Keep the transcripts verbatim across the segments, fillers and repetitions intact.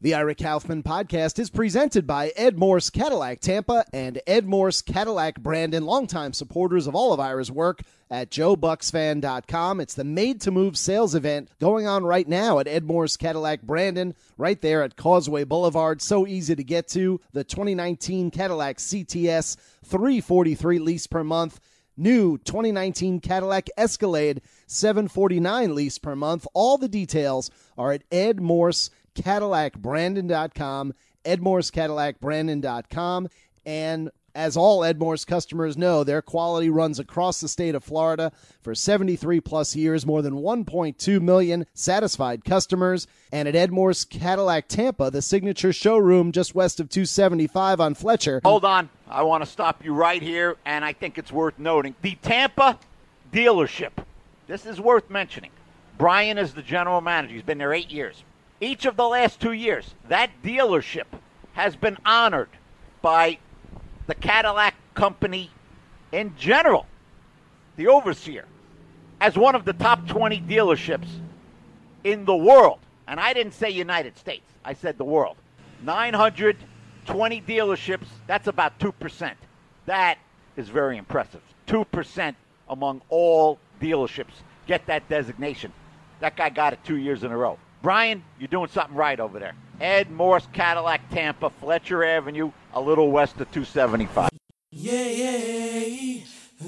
The Ira Kaufman podcast is presented by Ed Morse Cadillac Tampa and Ed Morse Cadillac Brandon, longtime supporters of all of Ira's work at joe bucks fan dot com. It's the Made to Move sales event going on right now at Ed Morse Cadillac Brandon, right there at Causeway Boulevard. So easy to get to. The twenty nineteen Cadillac C T S, three hundred forty-three dollars lease per month. New twenty nineteen Cadillac Escalade, seven hundred forty-nine dollars lease per month. All the details are at Ed Morse Cadillac Brandon dot com, Ed Morse Cadillac Brandon dot com. And as all Ed Morse customers know, their quality runs across the state of Florida for seventy-three plus years, more than one point two million satisfied customers. And at Ed Morse Cadillac Tampa, the signature showroom just west of two seventy-five on Fletcher. Hold on. I want to stop you right here, and I think it's worth noting. The Tampa dealership, this is worth mentioning. Brian is the general manager. He's been there eight years. Each of the last two years, that dealership has been honored by the Cadillac company in general, the overseer, as one of the top twenty dealerships in the world. And I didn't say United States. I said the world. nine hundred twenty dealerships, that's about two percent. That is very impressive. two percent among all dealerships get that designation. That guy got it two years in a row. Brian, you're doing something right over there. Ed Morse Cadillac Tampa, Fletcher Avenue, a little west of two seventy-five. Yeah, yeah,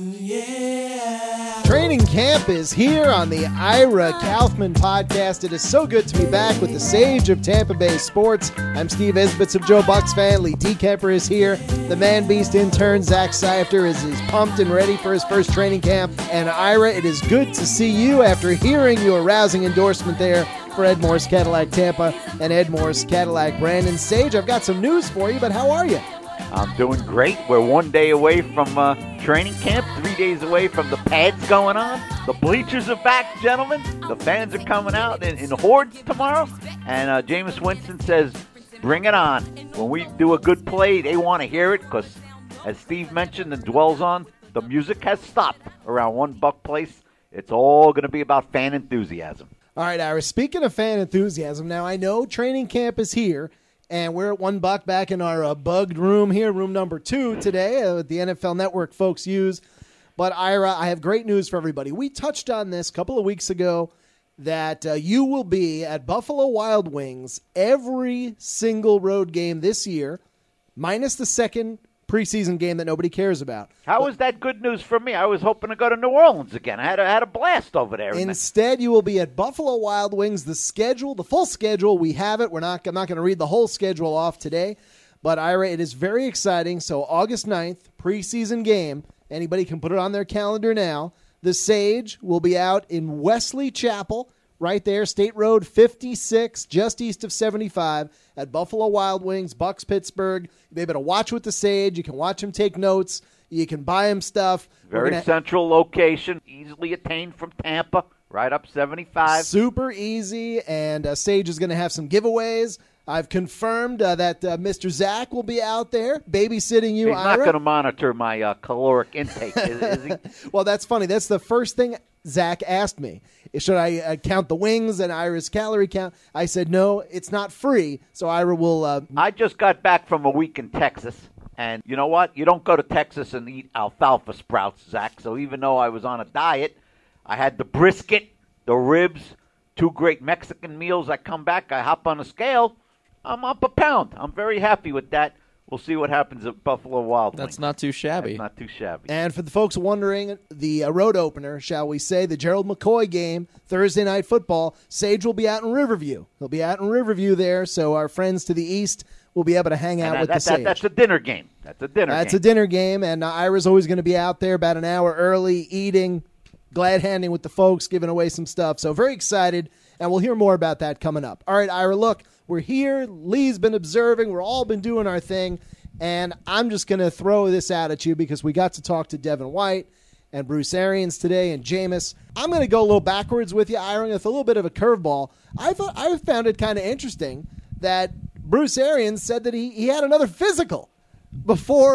yeah. Training camp is here on the Ira Kaufman podcast. It is so good to be back with the sage of Tampa Bay sports. I'm Steve Esbitz of Joe Bucks fan. Lee DeKemper is here. The Man Beast intern, Zach Seifter, is, is pumped and ready for his first training camp. And Ira, it is good to see you after hearing your rousing endorsement there for Ed Morse Cadillac Tampa and Ed Morse Cadillac Brandon. Sage, I've got some news for you, but how are you? I'm doing great. We're one day away from uh, training camp, three days away from the pads going on. The bleachers are back, gentlemen. The fans are coming out in, in hordes tomorrow. And uh, Jameis Winston says, bring it on. When we do a good play, they want to hear it because, as Steve mentioned and dwells on, the music has stopped around One Buck Place. It's all going to be about fan enthusiasm. All right, Ira, speaking of fan enthusiasm, now I know training camp is here, and we're at One Buck back in our uh, bugged room here, room number two today, uh, the N F L Network folks use. But, Ira, I have great news for everybody. We touched on this a couple of weeks ago that uh, you will be at Buffalo Wild Wings every single road game this year, minus the second preseason game that nobody cares about. How but, is that good news for me? I was hoping to go to New Orleans again. I had a, had a blast over there. Instead, you will be at Buffalo Wild Wings. The schedule, the full schedule, we have it. We're not. I'm not going to read the whole schedule off today, but Ira, it is very exciting. So August ninth, preseason game. Anybody can put it on their calendar now. The Sage will be out in Wesley Chapel, right there, State Road fifty-six, just east of seventy-five, at Buffalo Wild Wings, Bucks, Pittsburgh. You'll be able to watch with the Sage. You can watch him take notes. You can buy him stuff. Very gonna... central location, easily attained from Tampa, right up seventy-five. Super easy, and uh, Sage is going to have some giveaways. I've confirmed uh, that uh, Mister Zach will be out there babysitting you, He's Ira. not going to monitor my uh, caloric intake, is, is he? Well, that's funny. That's the first thing Zach asked me. Should I uh, count the wings and Ira's calorie count? I said, no, it's not free, so Ira will... Uh, I just got back from a week in Texas, and you know what? You don't go to Texas and eat alfalfa sprouts, Zach, so even though I was on a diet, I had the brisket, the ribs, two great Mexican meals. I come back, I hop on a scale, I'm up a pound. I'm very happy with that. We'll see what happens at Buffalo Wild Wings. That's not too shabby. That's not too shabby. And for the folks wondering, the uh, road opener, shall we say, the Gerald McCoy game, Thursday Night Football, Sage will be out in Riverview. He'll be out in Riverview there, so our friends to the east will be able to hang out that, with that, the Sage. That, that's a dinner game. That's a dinner that's game. That's a dinner game, and uh, Ira's always going to be out there about an hour early, eating, glad-handing with the folks, giving away some stuff. So very excited, and we'll hear more about that coming up. All right, Ira, look, we're here. Lee's been observing. We're all been doing our thing. And I'm just going to throw this out at you because we got to talk to Devin White and Bruce Arians today and Jameis. I'm going to go a little backwards with you, Ira, with a little bit of a curveball. I thought I found it kind of interesting that Bruce Arians said that he, he had another physical before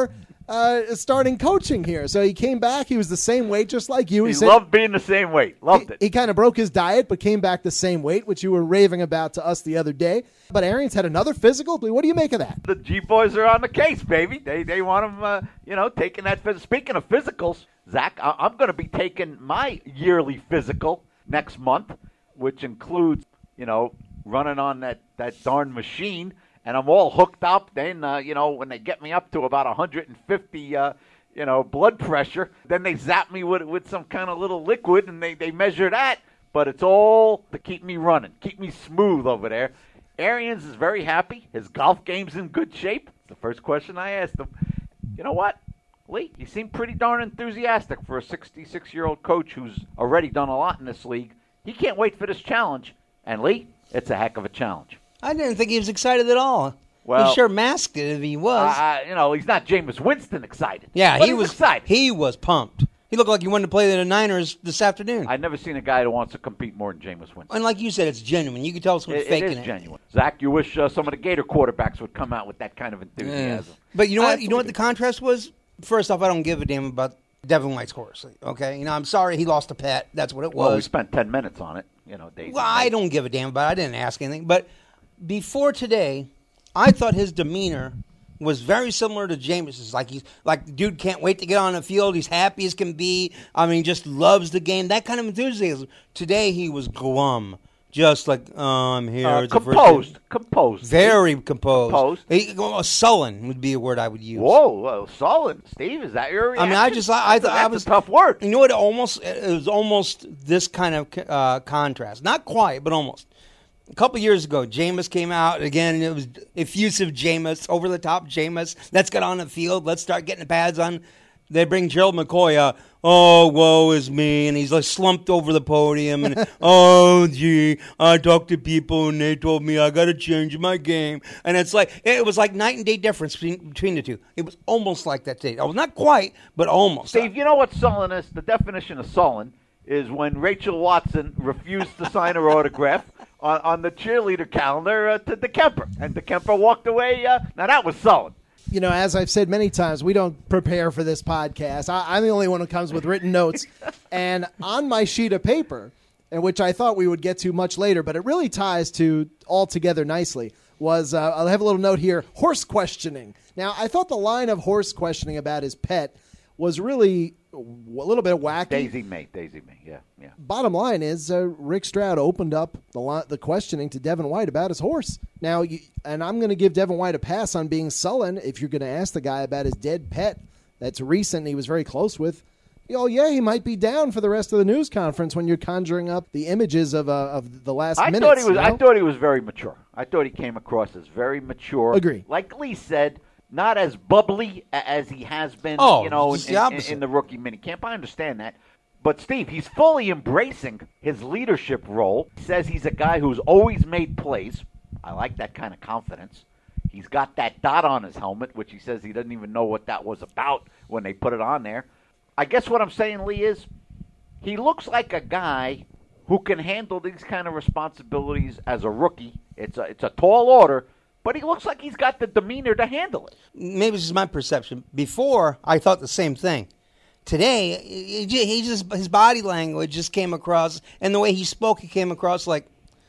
uh, starting coaching here. So he came back. He was the same weight, just like you. He, he said, loved being the same weight. Loved he, it. He kind of broke his diet, but came back the same weight, which you were raving about to us the other day. But Arians had another physical. What do you make of that? The G-boys are on the case, baby. They they want him, uh, you know, taking that. Phys- Speaking of physicals, Zach, I- I'm going to be taking my yearly physical next month, which includes, you know, running on that, that darn machine. And I'm all hooked up. Then, uh, you know, when they get me up to about one hundred fifty, uh, you know, blood pressure, then they zap me with with some kind of little liquid, and they, they measure that. But it's all to keep me running, keep me smooth over there. Arians is very happy. His golf game's in good shape. The first question I asked him, you know what, Lee, you seem pretty darn enthusiastic for a sixty-six-year-old coach who's already done a lot in this league. He can't wait for this challenge. And, Lee, it's a heck of a challenge. I didn't think he was excited at all. Well, he sure masked it if he was. Uh, you know, he's not Jameis Winston excited. Yeah, but he he's was excited. He was pumped. He looked like he wanted to play the Niners this afternoon. I've never seen a guy who wants to compete more than Jameis Winston. And like you said, it's genuine. You can tell someone's It, faking it is genuine. Zach, you wish uh, some of the Gator quarterbacks would come out with that kind of enthusiasm. Yeah. But you know what? I You know what the contrast was? First off, I don't give a damn about Devin White's course. Okay, you know, I'm sorry he lost a pet. That's what it was. Well, we spent ten minutes on it. You know, Dave. Well, I don't give a damn about it. I didn't ask anything. But before today, I thought his demeanor was very similar to Jameis's. Like he's like the dude can't wait to get on the field. He's happy as can be. I mean, just loves the game. That kind of enthusiasm. Today he was glum, just like oh, I'm here. Uh, It's the first composed, game. composed, Very composed. Composed. He, well, sullen would be a word I would use. Whoa, whoa, sullen, Steve. Is that your reaction? I mean, I just, I, I, that's, a, I that's was a tough word. You know what? It almost, it was almost this kind of uh, contrast. Not quite, but almost. A couple years ago, Jameis came out again. It was effusive Jameis, over the top Jameis. Let's get on the field. Let's start getting the pads on. They bring Gerald McCoy out. Oh, woe is me, and he's like slumped over the podium. And oh, gee, I talked to people, and they told me I got to change my game. And it's like it was like night and day difference between, between the two. It was almost like that today. Well, not quite, but almost. Steve, you know what sullen is? The definition of sullen is when Rachel Watson refused to sign her autograph on, on the cheerleader calendar uh, to DeKemper, and DeKemper walked away. Uh, now that was sullen. You know, as I've said many times, we don't prepare for this podcast. I, I'm the only one who comes with written notes. And on my sheet of paper, and which I thought we would get to much later, but it really ties to all together nicely, was uh, I'll have a little note here, horse questioning. Now, I thought the line of horse questioning about his pet was really a little bit wacky. Daisy May, Daisy May, yeah, yeah. Bottom line is uh, Rick Stroud opened up the li- the questioning to Devin White about his horse. Now, you, and I'm going to give Devin White a pass on being sullen if you're going to ask the guy about his dead pet that's recent and he was very close with. Oh, yeah, he might be down for the rest of the news conference when you're conjuring up the images of uh, of the last I minutes. thought he was. You know? I thought he was very mature. I thought he came across as very mature. Agree. Like Lee said, not as bubbly a- as he has been. Oh, you know, in, just the in- in, opposite. in the rookie minicamp. I understand that. But Steve, he's fully embracing his leadership role. He says he's a guy who's always made plays. I like that kind of confidence. He's got that dot on his helmet, which he says he doesn't even know what that was about when they put it on there. I guess what I'm saying, Lee, is he looks like a guy who can handle these kind of responsibilities as a rookie. It's a, it's a tall order, but he looks like he's got the demeanor to handle it. Maybe this is my perception. Before, I thought the same thing. Today, he ju- he just his body language just came across, and the way he spoke, he came across like,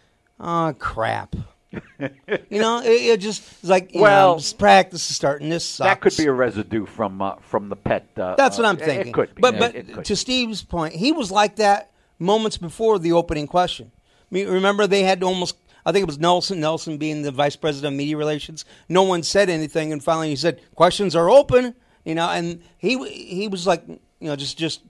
oh, crap. You know, it, it just it's like, you Well, know, this practice is starting. This sucks. That could be a residue from uh, from the pet. Uh, That's what I'm uh, thinking. It could be. But, It- but it could. to Steve's point, he was like that moments before the opening question. I mean, remember, they had almost, I think it was Nelson, Nelson being the vice president of media relations. No one said anything, and finally he said, questions are open, you know, and he he was like, you know, just, just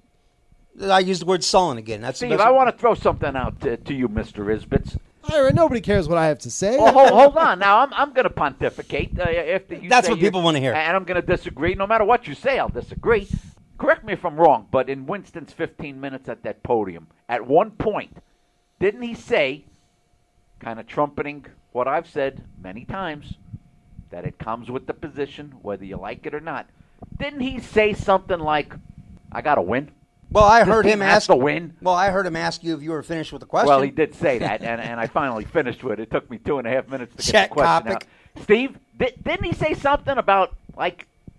I used the word sullen again. That's the Steve, best I way- want to throw something out to, to you, Mister Isbitz. Ira, nobody cares what I have to say. Well, hold, hold on. Now, I'm I'm going to pontificate uh, after you. That's say what you- people wanna hear. And I'm going to disagree. No matter what you say, I'll disagree. Correct me if I'm wrong, but in Winston's fifteen minutes at that podium, at one point, didn't he say, kind of trumpeting what I've said many times, that it comes with the position, whether you like it or not? Didn't he say something like, "I got to win"? Well, I This heard team him has ask. to win. Well, I heard him ask you if you were finished with the question. Well, he did say that, and, and I finally finished with it. It took me two and a half minutes to get Check the question topic. out. Steve, di- didn't he say something about, like,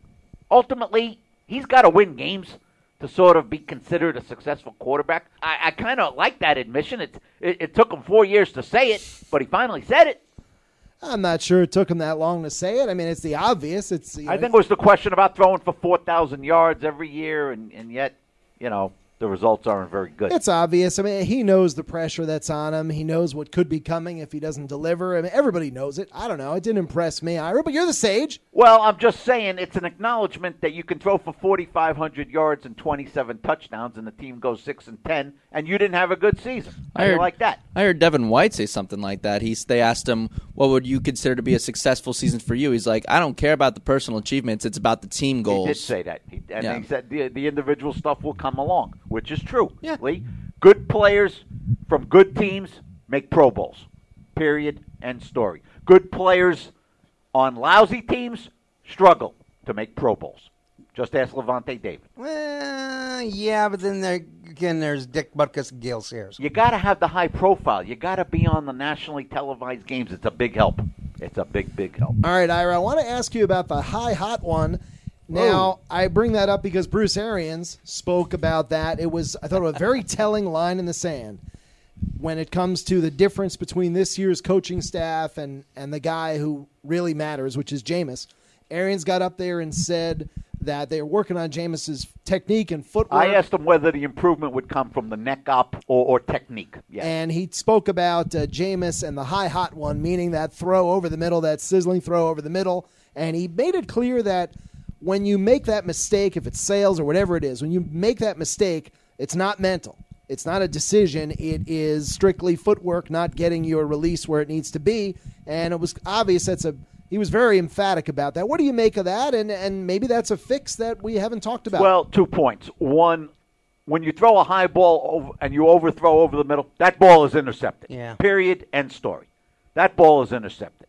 ultimately, he's got to win games to sort of be considered a successful quarterback. I, I kind of like that admission. It, it, it took him four years to say it, but he finally said it. I'm not sure it took him that long to say it. I mean, it's the obvious. It's. You know, I think it was the question about throwing for four thousand yards every year, and, and yet, you know, the results aren't very good. It's obvious. I mean, he knows the pressure that's on him. He knows what could be coming if he doesn't deliver. I mean, everybody knows it. I don't know. It didn't impress me, Ira, but you're the sage. Well, I'm just saying it's an acknowledgement that you can throw for forty-five hundred yards and twenty-seven touchdowns, and the team goes six and ten, and you didn't have a good season. I heard, like that. I heard Devin White say something like that. He's, they asked him, what would you consider to be a successful season for you? He's like, I don't care about the personal achievements. It's about the team goals. He did say that. He, and yeah. he said the, the individual stuff will come along, which is true. Yeah. Lee, good players from good teams make Pro Bowls, period, end story. Good players on lousy teams struggle to make Pro Bowls. Just ask Levante David. Well, yeah, but then there, again, there's Dick Butkus and Gale Sayers. You got to have the high profile. You got to be on the nationally televised games. It's a big help. It's a big, big help. All right, Ira, I want to ask you about the high hot one. Now, I bring that up because Bruce Arians spoke about that. It was, I thought, a very telling line in the sand when it comes to the difference between this year's coaching staff and, and the guy who really matters, which is Jameis. Arians got up there and said that they're working on Jameis's technique and footwork. I asked him whether the improvement would come from the neck up or, or technique. Yes. And he spoke about uh, Jameis and the high hot one, meaning that throw over the middle, that sizzling throw over the middle. And he made it clear that when you make that mistake, if it's sales or whatever it is, when you make that mistake, it's not mental. It's not a decision. It is strictly footwork, not getting your release where it needs to be. And it was obvious that's a he was very emphatic about that. What do you make of that? And and maybe that's a fix that we haven't talked about. Well, two points. One, when you throw a high ball over, and you overthrow over the middle, that ball is intercepted. Yeah. Period. End story. That ball is intercepted.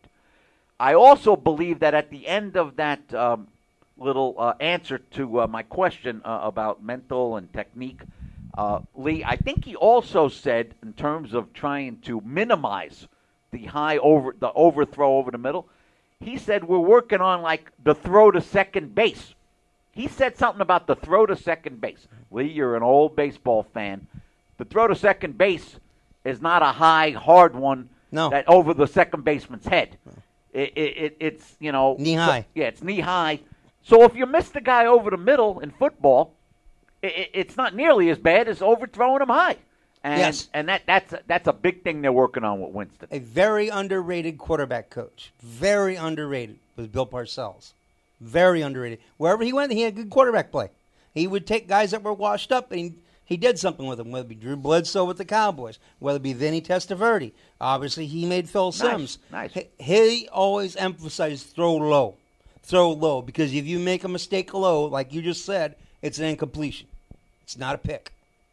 I also believe that at the end of that um, little uh, answer to uh, my question uh, about mental and technique, uh, Lee, I think he also said in terms of trying to minimize the high over the overthrow over the middle, he said we're working on like the throw to second base. He said something about the throw to second base. Lee, you're an old baseball fan. The throw to second base is not a high, hard one no. that over the second baseman's head. It, it, it, it's, you know. Knee high. So, yeah, it's knee high. So if you miss the guy over the middle in football, it, it's not nearly as bad as overthrowing him high. And, yes. and that, that's, that's a big thing they're working on with Winston. A very underrated quarterback coach. Very underrated was Bill Parcells. Very underrated. Wherever he went, he had good quarterback play. He would take guys that were washed up, and he, he did something with them, whether it be Drew Bledsoe with the Cowboys, whether it be Vinny Testaverde. Obviously, he made Phil Simms. Nice. He, he always emphasized throw low. Throw low, because if you make a mistake low, like you just said, it's an incompletion. It's not a pick.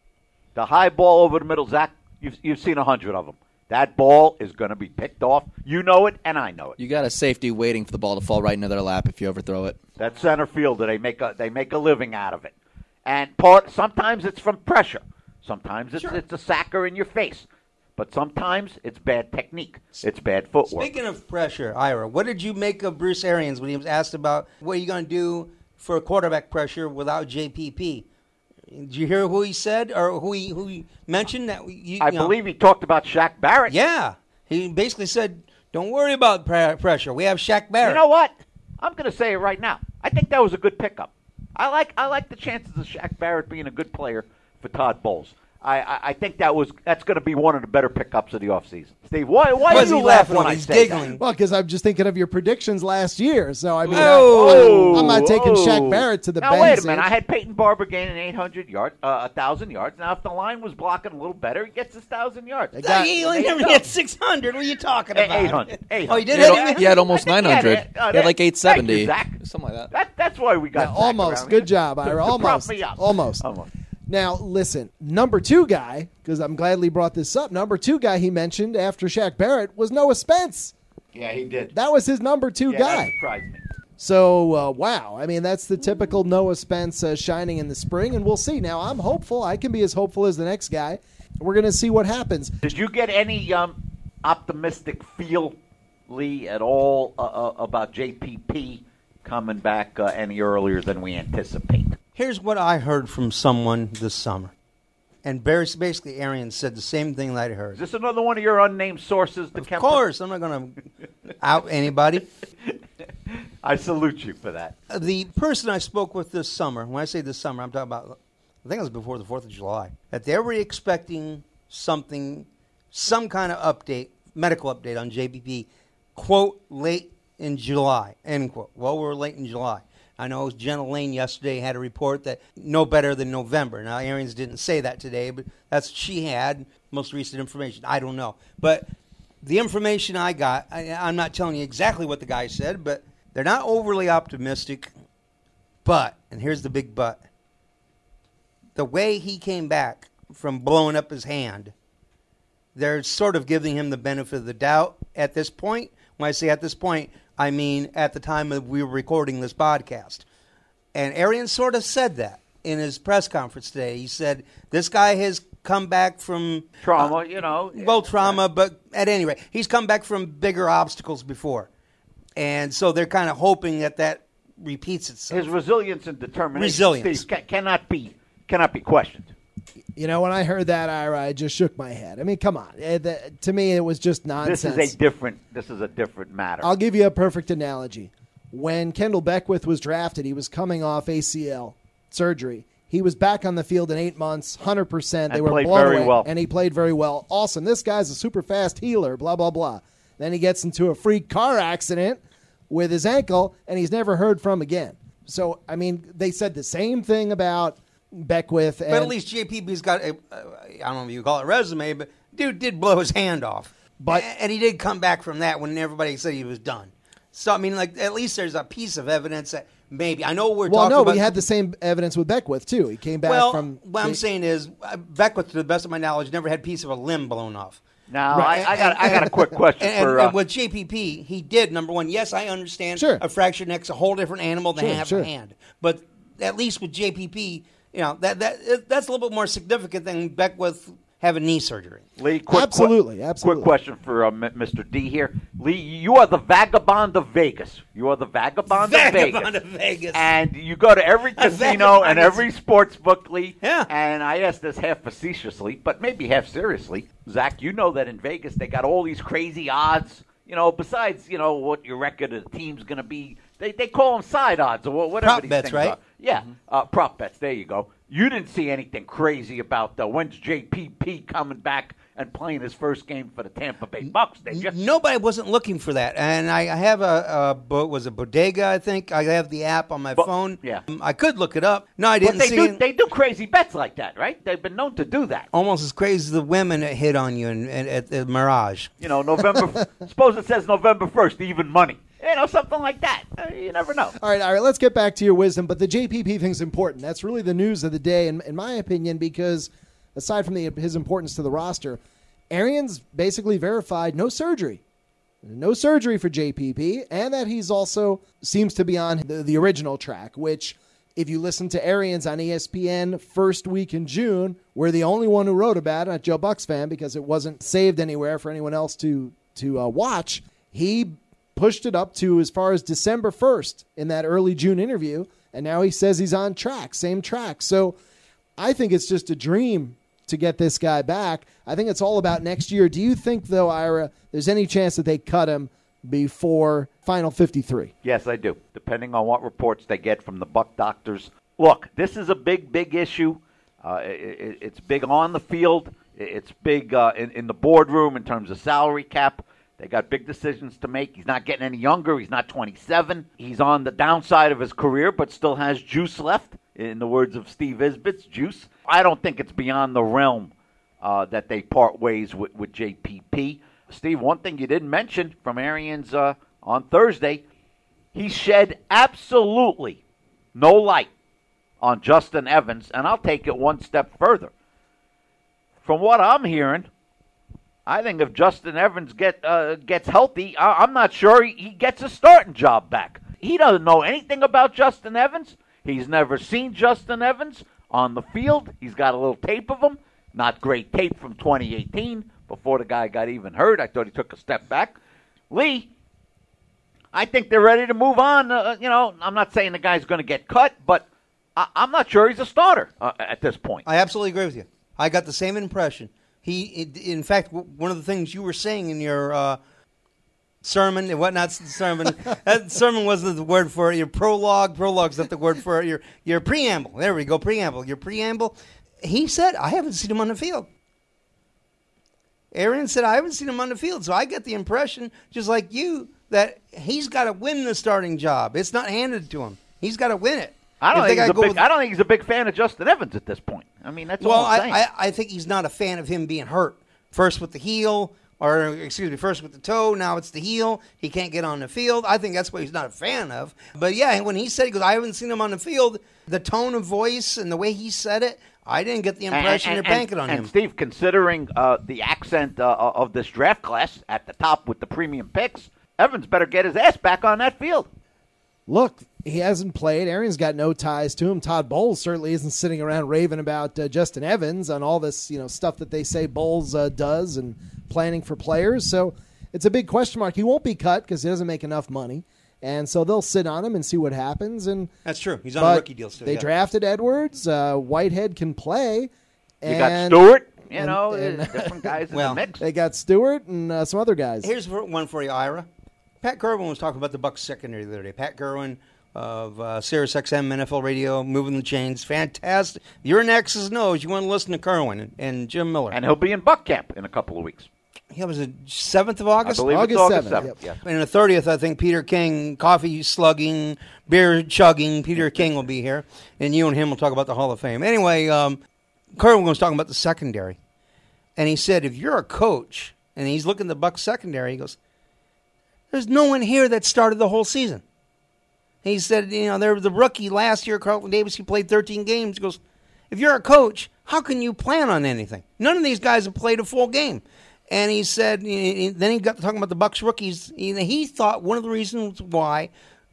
The high ball over the middle, Zach, you've, you've seen a hundred of them. That ball is going to be picked off. You know it, and I know it. You got a safety waiting for the ball to fall right into their lap if you overthrow it. That center fielder, they make a they make a living out of it. And part sometimes it's from pressure. Sometimes it's Sure. it's a sacker in your face. But sometimes it's bad technique. It's bad footwork. Speaking of pressure, Ira, what did you make of Bruce Arians when he was asked about what are you going to do for quarterback pressure without J P P? Did you hear who he said or who he who he mentioned that? You, I you know, believe he talked about Shaq Barrett. Yeah, he basically said, "Don't worry about pre- pressure. We have Shaq Barrett." You know what? I'm going to say it right now. I think that was a good pickup. I like I like the chances of Shaq Barrett being a good player for Todd Bowles. I, I, I think that was that's going to be one of the better pickups of the offseason. Steve, why why Was are you he laughing laughing when when I he's say giggling? that? Well, because I'm just thinking of your predictions last year. So, I mean, Oh. I, I'm not taking Oh. Shaq Barrett to the now, bench. wait a minute. I had Peyton Barber gaining eight hundred yards, uh, one thousand yards. Now, if the line was blocking a little better, he gets his one thousand yards. got- he There only you never go. hit six hundred. What are you talking Eh, about? eight hundred. eight hundred. Oh, he did He had, hit al- him? he had almost I think nine he had hundred. it. Uh, he had like Thank eight seventy. you, Zach. Something like that. That, that's why we got Yeah, Zach almost. around Good here. job, Ira. To prop Almost. me up. Almost. Almost. Now, listen, number two guy, because I'm glad Lee brought this up, number two guy he mentioned after Shaq Barrett was Noah Spence. Yeah, he did. That was his number two yeah, guy. That surprised me. So, uh, wow. I mean, that's the typical Noah Spence uh, shining in the spring, and we'll see. Now, I'm hopeful. I can be as hopeful as the next guy. We're going to see what happens. Did you get any um, optimistic feel, Lee, at all uh, uh, about J P P coming back uh, any earlier than we anticipate. Here's what I heard from someone this summer. And basically, Arian said the same thing that I heard. Is this another one of your unnamed sources? Of course. I'm not going to out anybody. I salute you for that. The person I spoke with this summer, when I say this summer, I'm talking about, I think it was before the fourth of July, that they were expecting something, some kind of update, medical update on J P P, quote, late in July, end quote. Well, we're late in July. I know Jenna Lane yesterday had a report that no better than November. Now, Arians didn't say that today, but that's what she had, most recent information. I don't know. But the information I got, I, I'm not telling you exactly what the guy said, but they're not overly optimistic. But, and here's the big but, the way he came back from blowing up his hand, they're sort of giving him the benefit of the doubt at this point. When I say at this point, I mean at the time of we were recording this podcast. And Arian sort of said that in his press conference today. He said, this guy has come back from... Trauma, uh, you know. Well, trauma, but at any rate, he's come back from bigger obstacles before. And so they're kind of hoping that that repeats itself. His resilience and determination, Resilience. Steve, ca- cannot be cannot be questioned. You know, when I heard that, Ira, I just shook my head. I mean, come on. Eh, the- to me, it was just nonsense. This is a different. This is a different matter. I'll give you a perfect analogy. When Kendall Beckwith was drafted, he was coming off A C L surgery. He was back on the field in eight months, one hundred percent. They And were played blown very away, well. and he played very well. Awesome. This guy's a super fast healer, blah, blah, blah. Then he gets into a freak car accident with his ankle, and he's never heard from again. So, I mean, they said the same thing about Beckwith. And But at least J P P's got, a, uh, I don't know if you call it resume, but dude did blow his hand off. But- A- and he did come back from that when everybody said he was done. So, I mean, like, at least there's a piece of evidence that maybe, I know we're well, talking no, about. we had the same evidence with Beckwith, too. He came back well, from... what I'm saying is, uh, Beckwith, to the best of my knowledge, never had a piece of a limb blown off. now, Right. I, I got I got a quick question And, for. and, Uh, and with J P P, he did, number one, yes, I understand Sure. a fractured neck's a whole different animal than Sure, half sure. a hand. But at least with J P P, you know, that that that's a little bit more significant than Beckwith having knee surgery. Lee, quick, Absolutely, quick, absolutely. Quick question for uh, M- Mister D here. Lee, you are the vagabond of Vegas. You are the vagabond, Vagabond of of Vegas. Vegas. And you go to every A casino and vagabond is- every sports book, Lee. Yeah. And I ask this half facetiously, but maybe half seriously. Zach, you know that in Vegas they got all these crazy odds. You know, besides, you know, what your record of the team's going to be. They they call them side odds or wha- whatever Prop these bets, things right? are. Yeah, uh, prop bets. There you go. You didn't see anything crazy about uh, when's J P P coming back and playing his first game for the Tampa Bay Bucks, did you? Nobody wasn't looking for that, and I, I have a, a bo- was a bodega. I think I have the app on my Bo- phone. yeah. Um, I could look it up. No, I didn't But they see do it. they do crazy bets like that, right? They've been known to do that. Almost as crazy as the women that hit on you in, in, at the Mirage. You know, November. suppose it says November first, even money. You know, something like that. Uh, you never know. All right, all right, let's get back to your wisdom. But the J P P thing's important. That's really the news of the day, in, in my opinion, because aside from the, his importance to the roster, Arians basically verified no surgery. No surgery for J P P, and that he's also seems to be on the, the original track, which, if you listen to Arians on E S P N first week in June, we're the only one who wrote about it, not Joe Bucks fan, because it wasn't saved anywhere for anyone else to, to uh, watch. He pushed it up to as far as December first in that early June interview, and now he says he's on track, same track. So I think it's just a dream to get this guy back. I think it's all about next year. Do you think, though, Ira, there's any chance that they cut him before Final fifty-three? Yes, I do, depending on what reports they get from the Buck doctors. Look, this is a big, big issue. Uh, it, it's big on the field. It's big uh, in, in the boardroom in terms of salary cap. They got big decisions to make. He's not getting any younger. He's not twenty-seven. He's on the downside of his career, but still has juice left. In the words of Steve Isbit's, juice. I don't think it's beyond the realm uh, that they part ways with, with J P P. Steve, one thing you didn't mention from Arians uh, on Thursday, he shed absolutely no light on Justin Evans, and I'll take it one step further. From what I'm hearing, I think if Justin Evans get uh, gets healthy, I- I'm not sure he, he gets a starting job back. He doesn't know anything about Justin Evans. He's never seen Justin Evans on the field. He's got a little tape of him. Not great tape from twenty eighteen, before the guy got even hurt. I thought he took a step back. Lee, I think they're ready to move on. Uh, you know, I'm not saying the guy's going to get cut, but I- I'm not sure he's a starter uh, at this point. I absolutely agree with you. I got the same impression. He, in fact, one of the things you were saying in your uh, sermon and whatnot, sermon, that sermon wasn't the word for it. Your prologue, prologue's not the word for it. Your your preamble. There we go, preamble. Your preamble. He said, I haven't seen him on the field. Aaron said, I haven't seen him on the field. So I get the impression, just like you, that he's got to win the starting job. It's not handed to him. He's got to win it. I don't, think he's a big, with, I don't think he's a big fan of Justin Evans at this point. I mean, that's well, all I'm saying. I, I, I think he's not a fan of him being hurt. First with the heel, or excuse me, first with the toe, now it's the heel. He can't get on the field. I think that's what he's not a fan of. But, yeah, when he said, he goes, I haven't seen him on the field, the tone of voice and the way he said it, I didn't get the impression and, and, you're banking on and him. Steve, considering uh, the accent uh, of this draft class at the top with the premium picks, Evans better get his ass back on that field. Look, he hasn't played. Aaron's got no ties to him. Todd Bowles certainly isn't sitting around raving about uh, Justin Evans on all this, you know, stuff that they say Bowles uh, does and planning for players. So it's a big question mark. He won't be cut because he doesn't make enough money. And so they'll sit on him and see what happens. And that's true. He's on a rookie deal still. They yeah. drafted Edwards. Uh, Whitehead can play. You got Stewart. You and, know, and, different guys in well, the mix. They got Stewart and uh, some other guys. Here's one for you, Ira. Pat Kerwin was talking about the Bucs secondary the other day. Pat Kerwin of uh, Sirius X M, N F L Radio, Moving the Chains. Fantastic. You're an X's nose. You want to listen to Kerwin and, and Jim Miller. And he'll be in Buck Camp in a couple of weeks. Yeah, was it seventh of August? I believe August it's August seventh, seventh. yep. Yeah. And the thirtieth, I think Peter King, coffee slugging, beer chugging, Peter King will be here. And you and him will talk about the Hall of Fame. Anyway, um, Kerwin was talking about the secondary. And he said, if you're a coach, and he's looking at the Bucs secondary, he goes, there's no one here that started the whole season. He said, you know, there was the rookie last year, Carlton Davis, he played thirteen games. He goes, if you're a coach, how can you plan on anything? None of these guys have played a full game. And he said, then he got to talking about the Bucs rookies. He thought one of the reasons why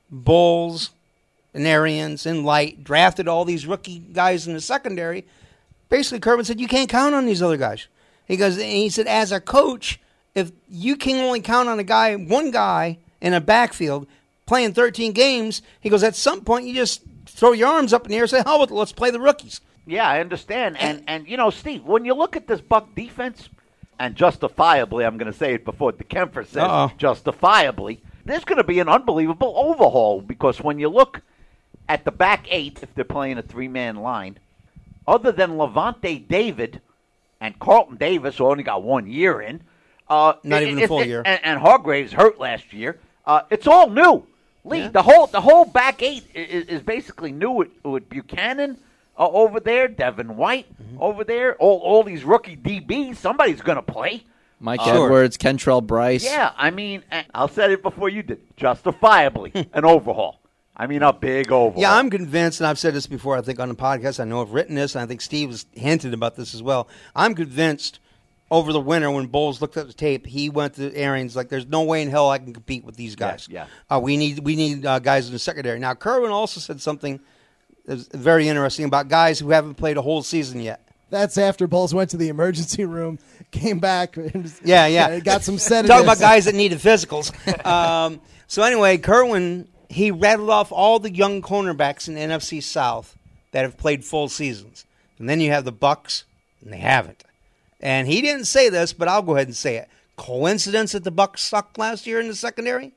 Bowles and Arians and Light drafted all these rookie guys in the secondary, basically Kerwin said, you can't count on these other guys. He goes, and he said, as a coach, if you can only count on a guy, one guy in a backfield playing thirteen games, he goes, at some point you just throw your arms up in the air and say, oh, let's play the rookies. Yeah, I understand. And, and you know, Steve, when you look at this Buck defense, and justifiably, I'm going to say it before DeKemper says Uh-oh. justifiably, there's going to be an unbelievable overhaul because when you look at the back eight, if they're playing a three-man line, other than Levante David and Carlton Davis, who only got one year in, uh, not it, even it, a full it, year, and, and Hargraves hurt last year, uh, it's all new. Lee, Yeah. the whole the whole back eight is, is basically new with, with Buchanan uh, over there, Devin White mm-hmm. over there, all all these rookie D Bs. Somebody's going to play. Mike Uh, Edwards, Kentrell Bryce. Yeah, I mean, I'll say it before you did. Justifiably, an overhaul. I mean, a big overhaul. Yeah, I'm convinced, and I've said this before, I think, on the podcast. I know I've written this, and I think Steve has hinted about this as well. I'm convinced over the winter when Bowles looked at the tape, he went to Arians like, there's no way in hell I can compete with these guys. Yeah, yeah. Uh, we need we need uh, guys in the secondary. Now, Kerwin also said something that's very interesting about guys who haven't played a whole season yet. That's after Bowles went to the emergency room, came back, and yeah, yeah, got some sedatives. Talk about guys that needed physicals. um, so anyway, Kerwin, he rattled off all the young cornerbacks in the N F C South that have played full seasons, and then you have the Bucs, and they haven't. And he didn't say this, but I'll go ahead and say it. Coincidence that the Bucs sucked last year in the secondary?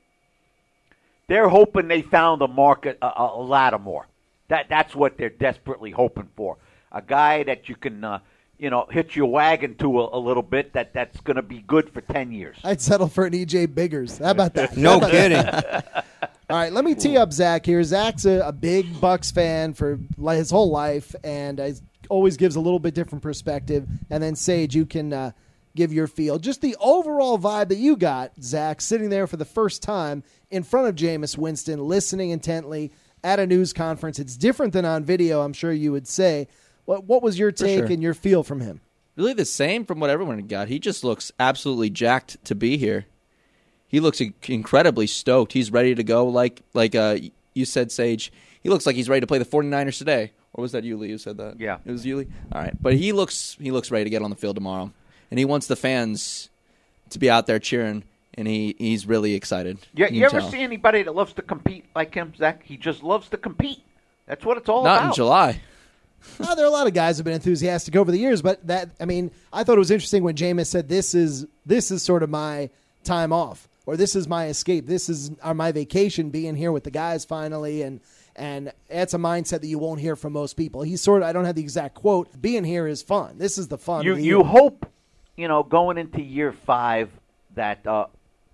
They're hoping they found a market, a, a Lattimore. That that's what they're desperately hoping for. A guy that you can, uh, you know, hitch your wagon to a, a little bit. That that's going to be good for ten years. I'd settle for an E J Biggers. How about that? No about kidding. That? All right, let me tee up Zach here. Zach's a, a big Bucs fan for like, his whole life, and uh, always gives a little bit different perspective. And then Sage, you can uh, give your feel. Just the overall vibe that you got, Zach, sitting there for the first time in front of Jameis Winston, listening intently at a news conference. It's different than on video, I'm sure you would say. What, what was your take sure. and your feel from him? Really the same from what everyone got. He just looks absolutely jacked to be here. He looks incredibly stoked. He's ready to go. Like like uh, you said, Sage, he looks like he's ready to play the 49ers today. Or was that you, Lee, who said that? Yeah. It was you, Lee? All right. But he looks he looks ready to get on the field tomorrow. And he wants the fans to be out there cheering and he, he's really excited. You, can you ever tell. see anybody that loves to compete like him, Zach? He just loves to compete. That's what it's all Not about. in July. Uh, there are a lot of guys who have been enthusiastic over the years, but that I mean, I thought it was interesting when Jameis said, "This is this is sort of my time off, or this is my escape. This is uh, my vacation, being here with the guys finally." And and that's a mindset that you won't hear from most people. He's sort of I don't have the exact quote. Being here is fun. This is the fun. You of the you year. hope, you know, going into year five that uh,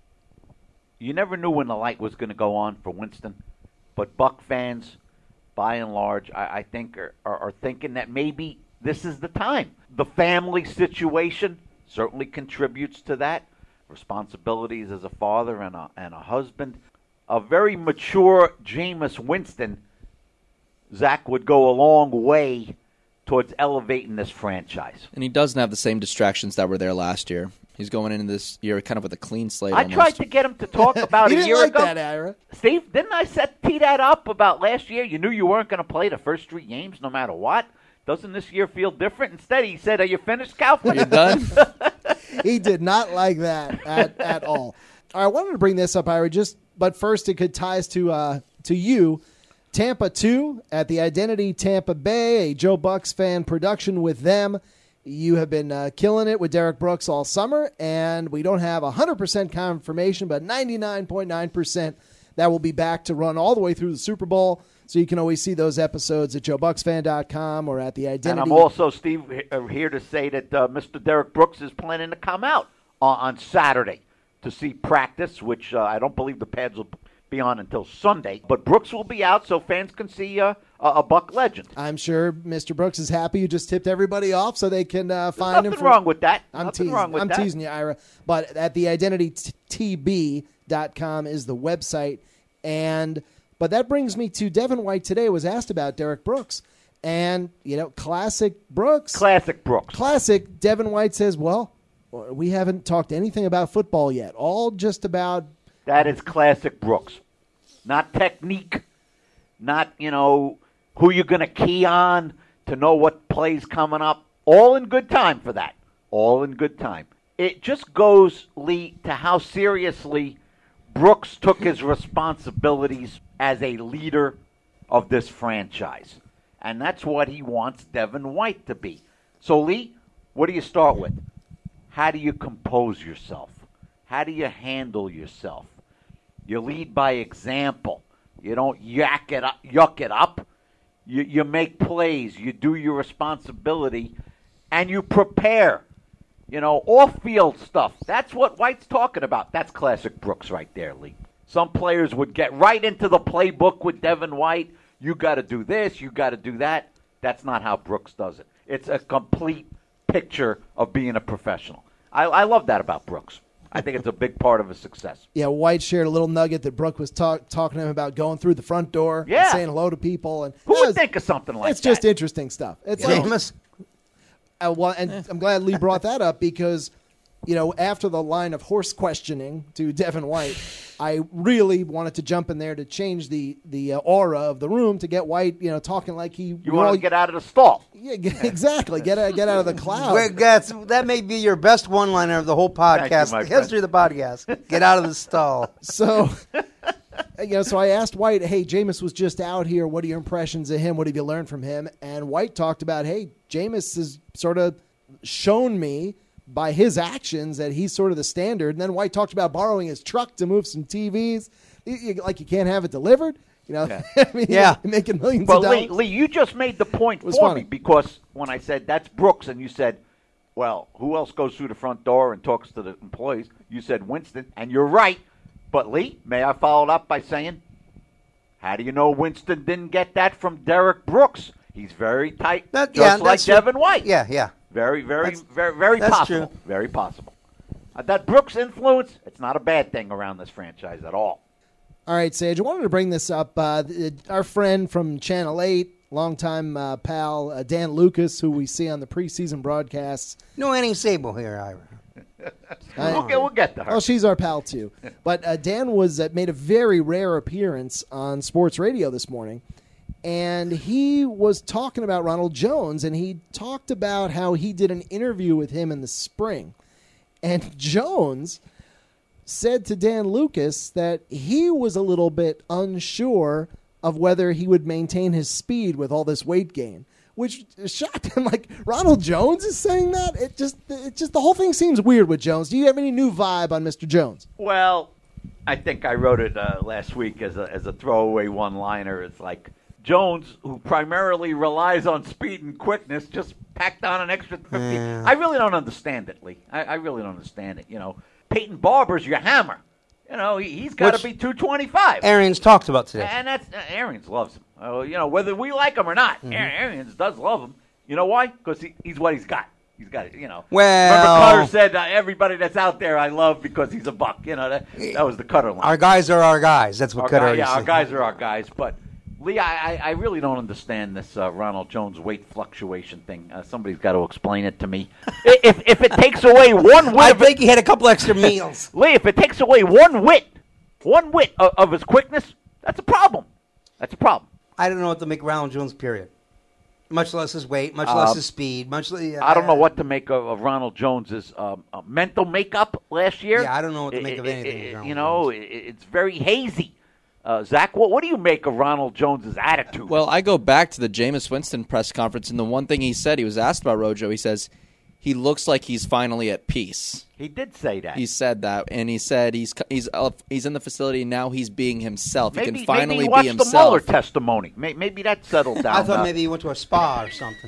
you never knew when the light was going to go on for Winston, but Buck fans, by and large, I, I think are, are, are thinking that maybe this is the time. The family situation certainly contributes to that. Responsibilities as a father and a, and a husband. A very mature Jameis Winston, Zach, would go a long way towards elevating this franchise. And he doesn't have the same distractions that were there last year. He's going into this year kind of with a clean slate. I almost. tried to get him to talk about He a didn't year like ago. that, Ira. Steve, didn't I set tee that up about last year? You knew you weren't going to play the first three games no matter what. Doesn't this year feel different? Instead, he said, "Are you finished, Kaufman?" You're done? He did not like that at, at all. All right, I wanted to bring this up, Ira, just but first it could ties to uh, to you. Tampa two at the Identity Tampa Bay, a Joe Bucks fan production with them. You have been uh, killing it with Derek Brooks all summer, and we don't have one hundred percent confirmation, but ninety-nine point nine percent that will be back to run all the way through the Super Bowl. So you can always see those episodes at joe bucks fan dot com or at the Identity. And I'm also, Steve, here to say that uh, Mister Derek Brooks is planning to come out uh, on Saturday to see practice, which uh, I don't believe the pads will be on until Sunday. But Brooks will be out so fans can see uh, a, a Buck legend. I'm sure Mister Brooks is happy you just tipped everybody off so they can uh, There's find nothing him. For, wrong with that. I'm nothing teasing. wrong with I'm that. teasing you, Ira. But at the identity t b dot com is the website. And but that brings me to Devin White today was asked about Derek Brooks. And, you know, classic Brooks. Classic Brooks. Classic. Devin White says, well, we haven't talked anything about football yet. All just about. That is classic Brooks. Not technique, not, you know, who you're going to key on to know what play's coming up. All in good time for that. All in good time. It just goes, Lee, to how seriously Brooks took his responsibilities as a leader of this franchise. And that's what he wants Devin White to be. So, Lee, what do you start with? How do you compose yourself? How do you handle yourself? You lead by example. You don't yak it up, yuck it up. You, you make plays. You do your responsibility, and you prepare. You know, off-field stuff. That's what White's talking about. That's classic Brooks right there, Lee. Some players would get right into the playbook with Devin White. You got to do this. You got to do that. That's not how Brooks does it. It's a complete picture of being a professional. I, I love that about Brooks. I think it's a big part of his success. Yeah, White shared a little nugget that Brooke was talk, talking to him about going through the front door Yeah. and saying hello to people. And Who that would was- think of something like It's that? just interesting stuff. It's like, Jameis. uh, well, and I'm glad Lee brought that up because, you know, after the line of horse questioning to Devin White, I really wanted to jump in there to change the the uh, aura of the room to get White, you know, talking like he. You want to get out of the stall. Yeah, get- exactly. Get out, get out of the cloud. Wait, that's, that may be your best one-liner of the whole podcast, my the history of the podcast. Get out of the stall. So, you know, so I asked White, hey, Jameis was just out here. What are your impressions of him? What have you learned from him? And White talked about, hey, Jameis has sort of shown me by his actions that he's sort of the standard. And then White talked about borrowing his truck to move some T Vs. You- you- Like you can't have it delivered. You know, Yeah. I mean, Yeah. making millions But of dollars. Lee, Lee, you just made the point for was funny. me because when I said that's Brooks and you said, well, who else goes through the front door and talks to the employees? You said Winston, and you're right. But Lee, may I follow it up by saying, how do you know Winston didn't get that from Derek Brooks? He's very tight, That- just yeah, like that's true. Devin White. Yeah, yeah. Very, very, That's- very, very that's possible. true. Very possible. Uh, that Brooks influence, it's not a bad thing around this franchise at all. All right, Sage, I wanted to bring this up. Uh, th- our friend from Channel eight, longtime uh, pal, uh, Dan Lucas, who we see on the preseason broadcasts. No Annie Sable here, Ira. I- We'll get, we'll get to her. Oh, she's our pal too. But uh, Dan was uh, made a very rare appearance on sports radio this morning, and he was talking about Ronald Jones, and he talked about how he did an interview with him in the spring, and Jones said to Dan Lucas that he was a little bit unsure of whether he would maintain his speed with all this weight gain, which shocked him. Like, Ronald Jones is saying that? It just, it just, the whole thing seems weird with Jones. Do you have any new vibe on Mister Jones? Well, I think I wrote it uh, last week as a, as a throwaway one-liner. It's like Jones, who primarily relies on speed and quickness, just packed on an extra fifty. Mm. I really don't understand it, Lee. I, I really don't understand it. You know, Peyton Barber's your hammer. You know, he, he's got to be two twenty-five. Arians talked about today. And that's uh, Arians loves him. Uh, you know, whether we like him or not, mm-hmm. Arians does love him. You know why? Because he, he's what he's got. He's got it, you know. Well, remember Cutter said, uh, everybody that's out there I love because he's a buck. You know, that, that was the Cutter line. Our guys are our guys. That's what our Cutter guy, Yeah, said. our guys are our guys. But, Lee, I, I really don't understand this uh, Ronald Jones weight fluctuation thing. Uh, somebody's got to explain it to me. if if it takes away one whit. I think he had a couple extra meals. Lee, if it takes away one whit, one whit of, of his quickness, that's a problem. That's a problem. I don't know what to make Ronald Jones, period. Much less his weight, much uh, less his speed, much less... Uh, I don't know what to make of, of Ronald Jones's um, uh, mental makeup last year. Yeah, I don't know what to make it, of anything. It, it, you know, it, it's very hazy. Uh, Zach, what, what do you make of Ronald Jones's attitude? Well, I go back to the Jameis Winston press conference, and the one thing he said, he was asked about Rojo, he says, he looks like he's finally at peace. He did say that. He said that, and he said he's he's uh, he's in the facility, and now he's being himself. Maybe, he can finally maybe he be watched himself. the Mueller testimony. Maybe that settled down. I thought uh, maybe he went to a spa or something.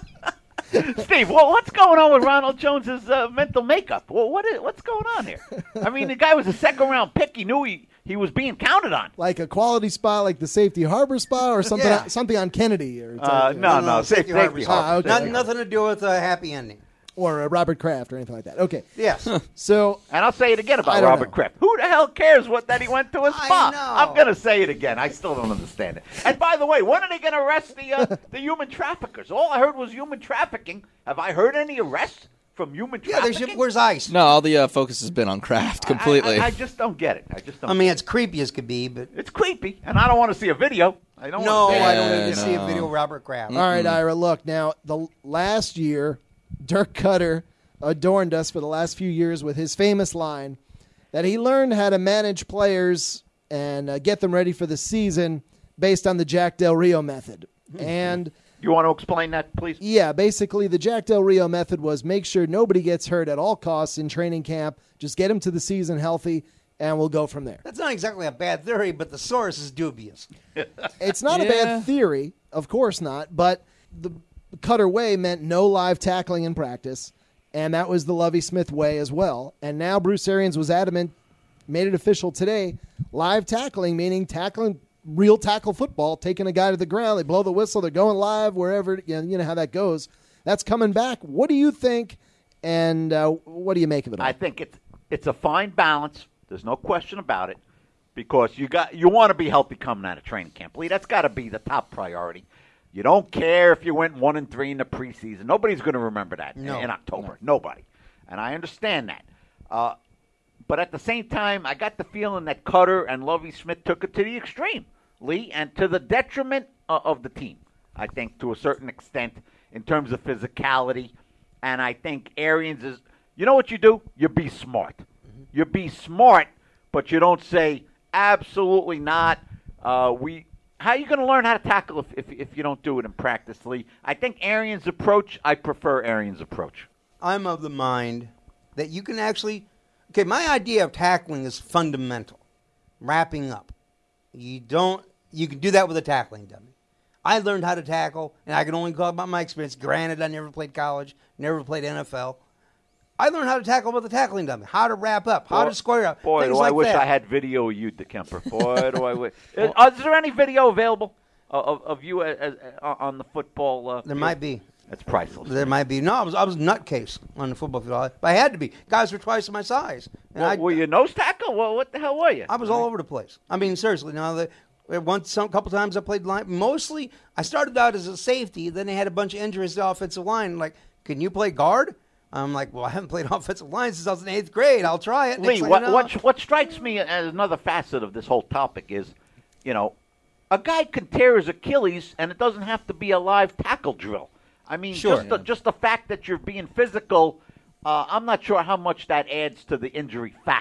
Steve, well, what's going on with Ronald Jones's uh, mental makeup? Well, what is, what's going on here? I mean, the guy was a second-round pick. He knew he, he was being counted on. Like a quality spot like the Safety Harbor spa or something Yeah. on, something on Kennedy? Or Uh, no, no, safety, Harbor safety Spa. Harbor. Ah, okay. Not, nothing to do with a happy ending. Or uh, Robert Kraft or anything like that. Okay. Yes. So, And I'll say it again I about don't Robert know. Kraft. Who the hell cares what that he went to a I spa? know. I'm going to say it again. I still don't understand it. And by the way, when are they going to arrest the uh, the human traffickers? All I heard was human trafficking. Have I heard any arrests from human Yeah, there's, trafficking? where's ICE? No, all the uh, focus has been on Kraft completely. I, I, I just don't get it. I just don't. I mean, it's creepy as could be, but... It's creepy, and I don't want to see a video. I don't. No, want to see I it. don't Yeah, need to see a no. video of Robert Kraft. all right, Ira, look. Now, the last year, Dirk Cutter adorned us for the last few years with his famous line that he learned how to manage players and uh, get them ready for the season based on the Jack Del Rio method. And You want to explain that, please? yeah, basically the Jack Del Rio method was make sure nobody gets hurt at all costs in training camp. Just get them to the season healthy, and we'll go from there. That's not exactly a bad theory, but the source is dubious. It's not a Yeah. bad theory, of course not, but the Cutter way meant no live tackling in practice, and that was the Lovie Smith way as well. And now Bruce Arians was adamant, made it official today, live tackling, meaning tackling real tackle football, taking a guy to the ground, they blow the whistle, they're going live wherever, you know, you know how that goes. That's coming back. What do you think, and uh, what do you make of it all? I think it's it's a fine balance. There's no question about it, because you got you want to be healthy coming out of training camp. Lee, that's got to be the top priority. You don't care if you went one and three in the preseason. Nobody's going to remember that No. in, in October. Nobody, and I understand that. Uh, but at the same time, I got the feeling that Cutter and Lovie Smith took it to the extreme, Lee, and to the detriment uh, of the team. I think to a certain extent in terms of physicality, and I think Arians is. You know what you do? You be smart. You be smart, but you don't say absolutely not. Uh, we. How are you going to learn how to tackle if, if if you don't do it in practice, Lee? I think Arians' approach. I prefer Arians' approach. I'm of the mind that you can actually... Okay, my idea of tackling is fundamental. Wrapping up. You don't... You can do that with a tackling dummy. I learned how to tackle, and I can only talk about my experience. Granted, I never played college, never played N F L. I learned how to tackle with a tackling dummy, how to wrap up, how Boy, to square up, Boy, things do I like wish that. I had video of you, DeKemper. Boy, do I wish. Is, uh, is there any video available of, of you as, as, uh, on the football? Uh, There field? might be. That's priceless. There might be. No, I was I was nutcase on the football field. I had to be. Guys were twice my size. And Well, I, were you nose tackle? Well, what the hell were you? I was all over the place. I mean, seriously. Now, the, once some couple times I played line. Mostly, I started out as a safety. Then they had a bunch of injuries to the offensive line. Like, can you play guard? I'm like, well, I haven't played offensive line since I was in eighth grade. I'll try it. Lee, Next thing what, you know- what what strikes me as another facet of this whole topic is, you know, a guy can tear his Achilles, and it doesn't have to be a live tackle drill. I mean, Sure. just the, just the fact that you're being physical, uh, I'm not sure how much that adds to the injury factor.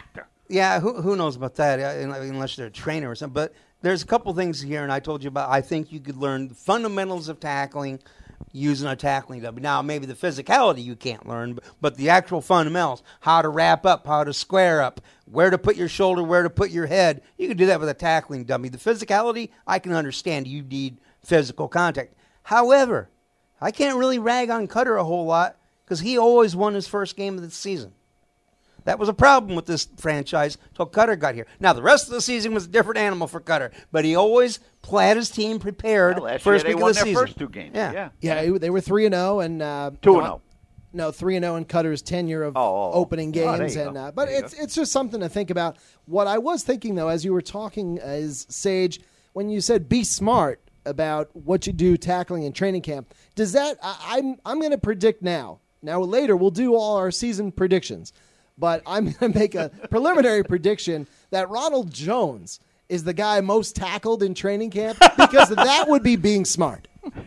Yeah, who who knows about that, uh, unless they're a trainer or something. But there's a couple things here, and I told you about, I think you could learn the fundamentals of tackling using a tackling W. Now, maybe the physicality you can't learn, but, but the actual fundamentals, how to wrap up, how to square up, where to put your shoulder, where to put your head, you can do that with a tackling dummy. The physicality, I can understand you need physical contact. However, I can't really rag on Cutter a whole lot because he always won his first game of the season. That was a problem with this franchise until Cutter got here. Now, the rest of the season was a different animal for Cutter, but he always had his team prepared yeah, last first year week they won of the their season. First two games. Yeah, yeah, Yeah, they were three and zero, and uh, two and zero. No, three and zero in Cutter's tenure of oh, oh, oh. opening Oh, games, there you and go. uh, but There you it's go. it's just something to think about. What I was thinking though, as you were talking, as Sage, when you said be smart about what you do tackling in training camp, does that I, I'm I'm going to predict now. Now later we'll do all our season predictions, but I'm going to make a preliminary prediction that Ronald Jones is the guy most tackled in training camp because that would be being smart.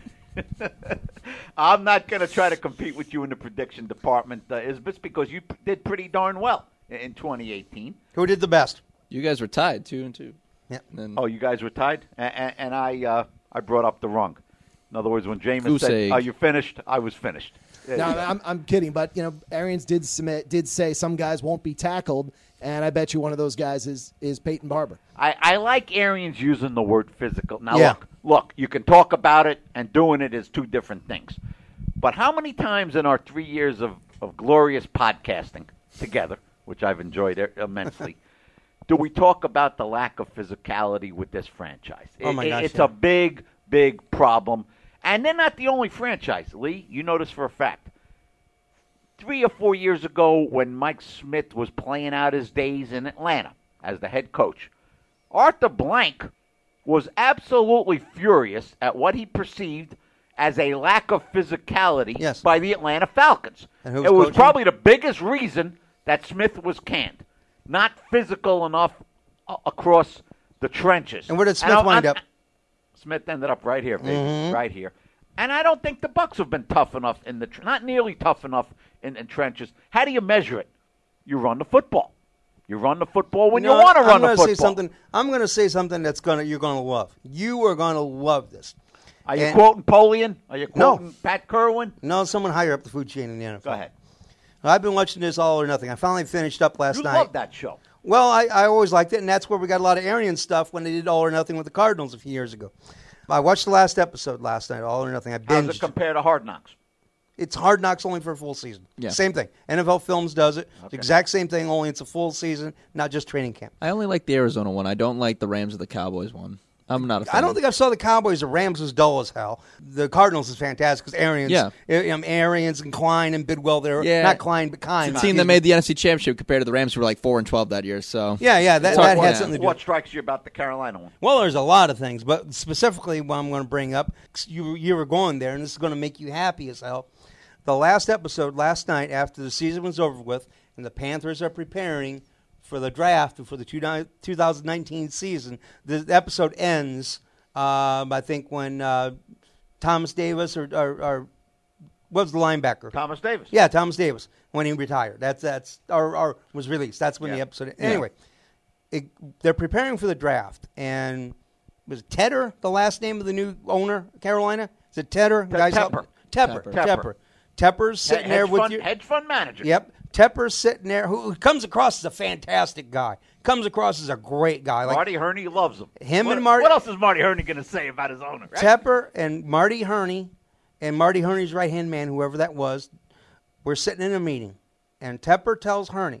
I'm not going to try to compete with you in the prediction department, uh, Isbis, because you p- did pretty darn well in, in twenty eighteen. Who did the best? You guys were tied two and two. Yeah. And Oh, you guys were tied, and, and I uh, I brought up the wrong. In other words, when Jameis Goose said, egg. "Are you finished?" I was finished. No, I'm, I'm kidding, but you know, Arians did submit, did say some guys won't be tackled, and I bet you one of those guys is is Peyton Barber. I, I like Arians using the word physical. Now, Yeah. look, look, you can talk about it, and doing it is two different things. But how many times in our three years of, of glorious podcasting together, which I've enjoyed immensely, do we talk about the lack of physicality with this franchise? Oh, my It- gosh, It's yeah. a big, big problem. And they're not the only franchise, Lee. You know this for a fact. Three or four years ago, when Mike Smith was playing out his days in Atlanta as the head coach, Arthur Blank was absolutely furious at what he perceived as a lack of physicality Yes. by the Atlanta Falcons. And who was it was coaching? probably the biggest reason that Smith was canned. Not physical enough uh, across the trenches. And where did Smith I- wind I- up? Smith ended up right here, baby, Mm-hmm. right here. And I don't think the Bucks have been tough enough in the tr- not nearly tough enough in, in trenches. How do you measure it? You run the football. You run the football when You know you want to what? run I'm the gonna football. Say something, I'm going to say something that's gonna you're going to love. You are going to love this. Are you And- quoting Polian? Are you No. quoting Pat Kerwin? No, someone higher up the food chain in the N F L. Go ahead. I've been watching this All or Nothing. I finally finished up last You night. love that show. Well, I, I always liked it, and that's where we got a lot of Arian stuff when they did All or Nothing with the Cardinals a few years ago. I watched the last episode last night, All or Nothing. I How's binged. it compare to Hard Knocks? It's Hard Knocks only for a full season. Yeah. Same thing. N F L Films does it. It's the exact same thing, only it's a full season, not just training camp. I only like the Arizona one. I don't like the Rams or the Cowboys one. I'm not a fan. I don't think I saw the Cowboys. The Rams was dull as hell. The Cardinals is fantastic because Arians, Yeah. um, Arians and Klein and Bidwell, they're Yeah. not Klein, but Klein. It's a team that made the N F C Championship compared to the Rams, who were like four and twelve that year. So Yeah, yeah, that, It's hard- that had yeah. something to do. What strikes you about the Carolina one? Well, there's a lot of things, but specifically what I'm going to bring up, 'cause you you were going there, and this is going to make you happy as hell. The last episode last night, after the season was over with, and the Panthers are preparing for the draft for the two thousand nineteen season, the episode ends. Um, I think when uh, Thomas Davis or, or, or what was the linebacker? Thomas Davis. Yeah, Thomas Davis when he retired. That's that's or, or was released. That's when Yeah. the episode. Anyway, it, they're preparing for the draft, and was Tedder the last name of the new owner, Carolina? Is it Tedder? Te- Guys, Tepper. help- Tepper. Tepper. Tepper. Tepper's He- sitting there hedge with fund, you. hedge fund manager. Yep. Tepper's sitting there, who, who comes across as a fantastic guy. Comes across as a great guy. Like Marty Herney loves him. Him what, and Marty- What else is Marty Herney going to say about his owner? Right? Tepper and Marty Herney and Marty Herney's right-hand man, whoever that was, were sitting in a meeting. And Tepper tells Herney,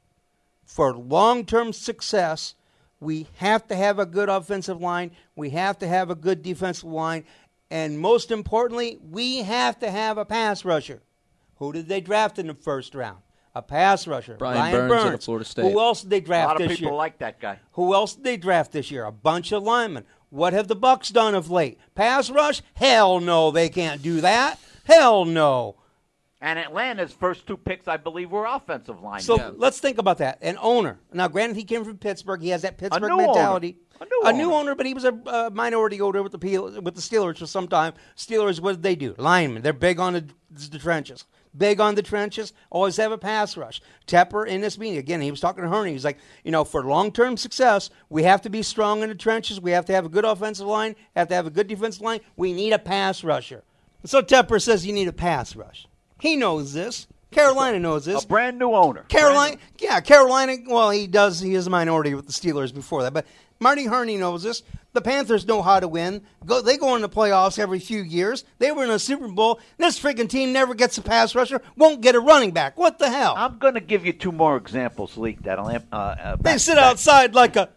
for long-term success, we have to have a good offensive line. We have to have a good defensive line. And most importantly, we have to have a pass rusher. Who did they draft in the first round? A pass rusher. Brian Ryan Burns out of Florida State. Who else did they A draft lot of this people year? like that guy. Who else did they draft this year? A bunch of linemen. What have the Bucks done of late? Pass rush? Hell no, they can't do that. Hell no. And Atlanta's first two picks, I believe, were offensive line. So Yeah. let's think about that. An owner. Now, granted, he came from Pittsburgh. He has that Pittsburgh new mentality. owner. A new owner. owner, but he was a uh, minority owner with the P- with the Steelers for some time. Steelers, what did they do? Linemen. They're big on the, the trenches. big on the trenches, always have a pass rush. Tepper in this meeting, again, he was talking to Hurney. He's like, you know, for long-term success, we have to be strong in the trenches. We have to have a good offensive line, have to have a good defensive line. We need a pass rusher. So Tepper says you need a pass rush. He knows this. Carolina knows this. A brand new owner. Carolina, Brand yeah, Carolina, well, he does. He is a minority with the Steelers before that. But Marty Hurney knows this. The Panthers know how to win. Go, they go in the playoffs every few years. They were in a Super Bowl. This freaking team never gets a pass rusher, won't get a running back. What the hell? I'm going to give you two more examples, Lee. That'll, uh, uh, they back, sit back. outside like a...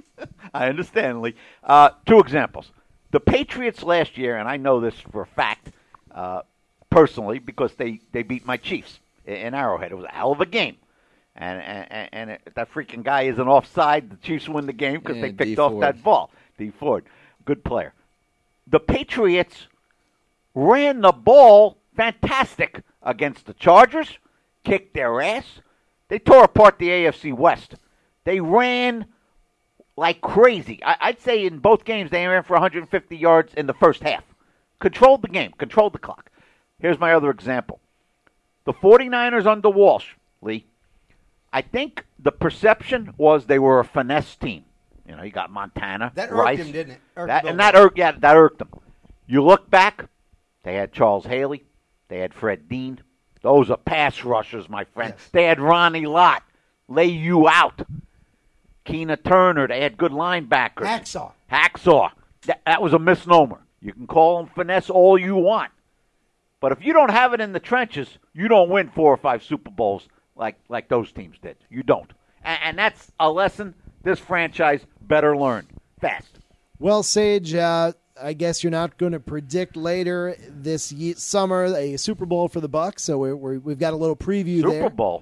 I understand, Lee. Uh, two examples. The Patriots last year, and I know this for a fact uh, personally because they, they beat my Chiefs in Arrowhead. It was a hell of a game. And and, and it, that freaking guy isn't offside. The Chiefs win the game because Yeah, they picked D off Ford. that ball. D. Ford. Good player. The Patriots ran the ball fantastic against the Chargers, kicked their ass. They tore apart the A F C West. They ran like crazy. I, I'd say in both games they ran for one hundred fifty yards in the first half. Controlled the game, controlled the clock. Here's my other example. The 49ers under Walsh, Lee, I think the perception was they were a finesse team. You know, you got Montana, That irked Rice. him, didn't it? Irked That, Bill and that Walsh. irked, yeah, that irked them. You look back, they had Charles Haley, they had Fred Dean. Those are pass rushers, my friend. Yes. They had Ronnie Lott, lay you out. Keena Turner, they had good linebackers. Hacksaw. Hacksaw. That, that was a misnomer. You can call them finesse all you want. But if you don't have it in the trenches, you don't win four or five Super Bowls like, like those teams did. You don't. And, and that's a lesson this franchise better learn fast. Well, Sage, uh, I guess you're not going to predict later this ye- summer a Super Bowl for the Bucs, so we're, we're, we've got a little preview Super there. Bowl.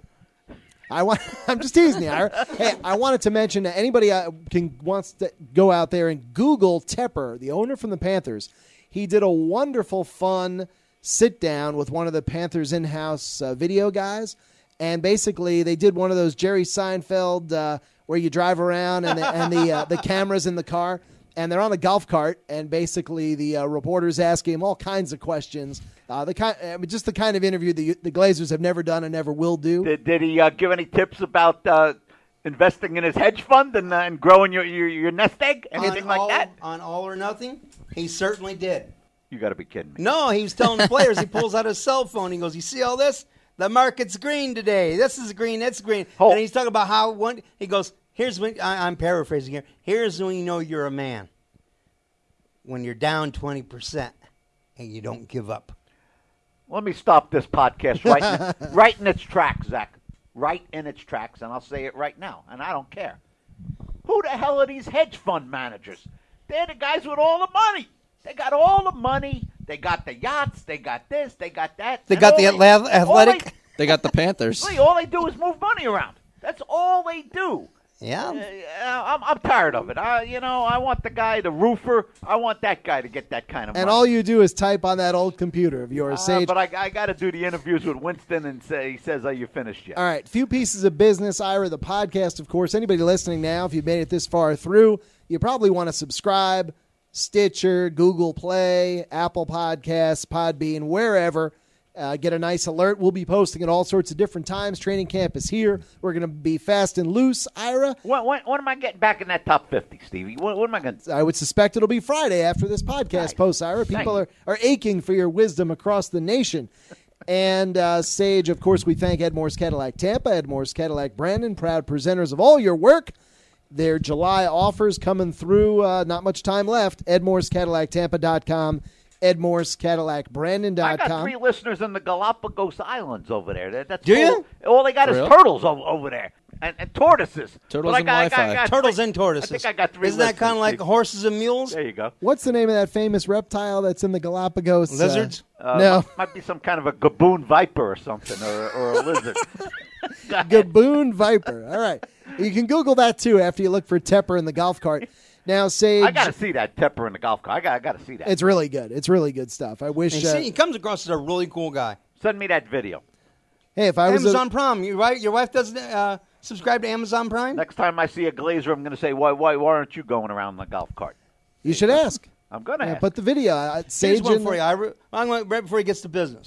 I want. I'm just teasing you, Ira. Hey, I wanted to mention that anybody uh, can wants to go out there and Google Tepper, the owner from the Panthers. He did a wonderful, fun sit down with one of the Panthers in-house uh, video guys, and basically they did one of those Jerry Seinfeld uh, where you drive around and the, and the uh, the cameras in the car, and they're on a golf cart, and basically the uh, reporters asking him all kinds of questions. Uh, the kind, I mean, just the kind of interview the, the Glazers have never done and never will do. Did, did he uh, give any tips about uh, investing in his hedge fund and, uh, and growing your, your, your nest egg? Anything on like all, that? On All or Nothing, he certainly did. You got to be kidding me. No, he was telling the players, he pulls out his cell phone. He goes, you see all this? The market's green today. This is green, that's green. Oh. And he's talking about how one, he goes, here's when, I, I'm paraphrasing here, here's when you know you're a man. When you're down twenty percent and you don't give up. Let me stop this podcast right in, right in its tracks, Zach. Right in its tracks, and I'll say it right now, and I don't care. Who the hell are these hedge fund managers? They're the guys with all the money. They got all the money. They got the yachts. They got this. They got that. They And got all the they- athle- all athletic. they- They got the Panthers. Lee, all they do is move money around. That's all they do. Yeah. Uh, I'm, I'm tired of it. I, you know, I want the guy, the roofer. I want that guy to get that kind of And money. all you do is type on that old computer of yours, Uh, Sage. but I, I got to do the interviews with Winston and say he says, "Are you finished yet?" All right, few pieces of business, Ira, the podcast, of course. Anybody listening now, if you've made it this far through, you probably want to subscribe, Stitcher, Google Play, Apple Podcasts, Podbean, wherever. Uh, get a nice alert. We'll be posting at all sorts of different times. Training camp is here. We're going to be fast and loose, Ira. When, when, when am I getting back in that top fifty, Stevie? When, when am I going to? I would suspect it'll be Friday after this podcast Nice. posts, Ira. Thank People you. are, are aching for your wisdom across the nation. And, uh, Sage, of course, we thank Ed Morse Cadillac Tampa, Ed Morse Cadillac Brandon, proud presenters of all your work. Their July offers coming through. Uh, not much time left. ed morse cadillac tampa dot com, ed morse cadillac brandon I dot got com. three listeners in the Galapagos Islands over there. That, that's Do all, you? All they got For is real? turtles over, over there and, and tortoises. Turtles But I and got- I got- Wi-Fi. I got Turtles three- and tortoises. I think I got three. Isn't that kind of listeners, like Steve. horses and mules? There you go. What's the name of that famous reptile that's in the Galapagos? uh, Lizards? Uh, no. might, might be some kind of a gaboon viper or something, or, or a lizard. Go ahead. Gaboon Viper. All right. You can Google that, too, after you look for Tepper in the golf cart. Now, Sage, I got to see that Tepper in the golf cart. I got, I got to see that. it's really good. It's really good stuff. I wish. And Uh, see, he comes across as a really cool guy. Send me that video. hey, if I was Amazon a, Prime. You right? Your wife doesn't uh, subscribe to Amazon Prime? Next time I see a Glazer, I'm going to say, why, why, why aren't you going around the golf cart? you should ask. I'm going to Yeah, ask. put the video. Uh, Sage Here's one in- for you. I re- I'm going right before he gets to business.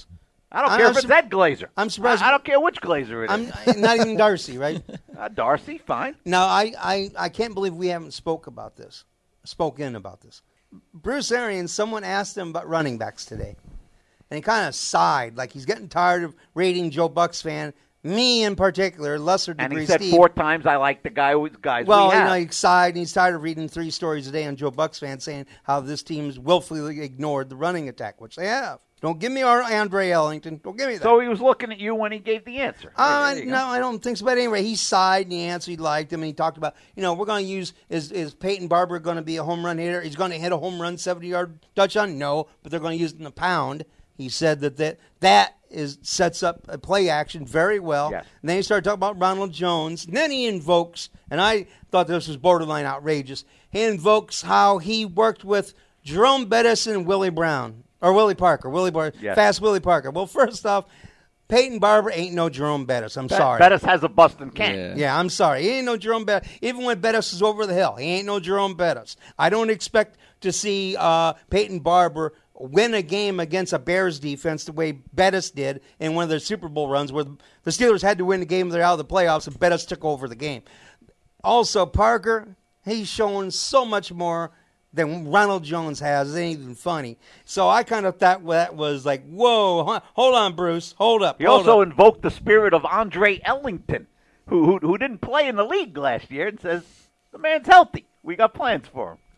I don't I'm- care I'm if it's sur- Ed Glazer. I'm surprised- I, I don't care which Glazer it is. I'm not even Darcy, right? Uh, Darcy, fine. Now, I, I, I can't believe we haven't spoke about this, spoken about this. Bruce Arians, someone asked him about running backs today, and he kind of sighed, like he's getting tired of rating Joe Bucks fan, me in particular, lesser And degree he said Steve. four times, I like the guy who guys Well, we you have. know, he sighed and he's tired of reading three stories a day on Joe Bucks fans saying how this team's willfully ignored the running attack, which they have. Don't give me our Andre Ellington. Don't give me that. So he was looking at you when he gave the answer. Uh, There you go. no, I don't think so. But anyway, he sighed and he answered. He liked him, and he talked about, you know, we're going to use is is Peyton Barber going to be a home run hitter? He's going to hit a home run, seventy yard touchdown? No, but they're going to use it in a pound. He said that that that is sets up a play action very well. Yes. And then he started talking about Ronald Jones. And then he invokes, and I thought this was borderline outrageous. He invokes how he worked with Jerome Bettis and Willie Brown. Or Willie Parker. Willie Bar- Yes. Fast Willie Parker. Well, first off, Peyton Barber ain't no Jerome Bettis. I'm Bet- sorry. Bettis has a busting can. Yeah. Yeah, I'm sorry. He ain't no Jerome Bettis. Even when Bettis is over the hill, he ain't no Jerome Bettis. I don't expect to see uh, Peyton Barber win a game against a Bears defense the way Bettis did in one of their Super Bowl runs where the Steelers had to win the game, they're out of the playoffs, and Bettis took over the game. Also, Parker, he's showing so much more than Ronald Jones has. It ain't even funny. So I kind of thought that was like, whoa, huh, hold on, Bruce. Hold up. He hold also up. invoked the spirit of Andre Ellington, who, who who didn't play in the league last year, and says, the man's healthy. We got plans for him.